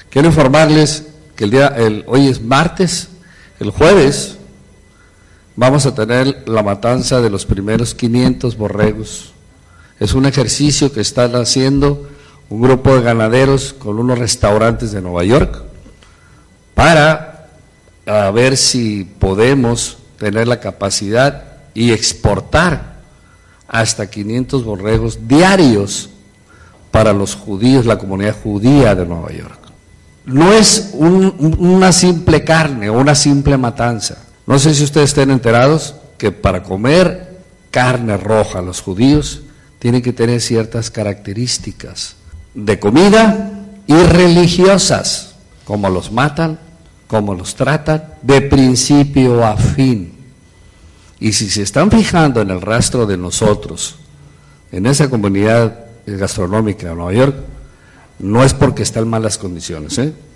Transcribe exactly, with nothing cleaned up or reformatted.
Quiero informarles que el día, el, hoy es martes, el jueves vamos a tener la matanza de los primeros quinientos borregos. Es un ejercicio que están haciendo un grupo de ganaderos con unos restaurantes de Nueva York para a ver si podemos tener la capacidad y exportar hasta quinientos borregos diarios para los judíos, la comunidad judía de Nueva York. No es un, una simple carne o una simple matanza. No sé si ustedes estén enterados que para comer carne roja los judíos tienen que tener ciertas características de comida y religiosas, cómo los matan, cómo los tratan, de principio a fin. Y si se están fijando en el rastro de nosotros, en esa comunidad gastronómica de Nueva York, no es porque está en malas condiciones, ¿eh?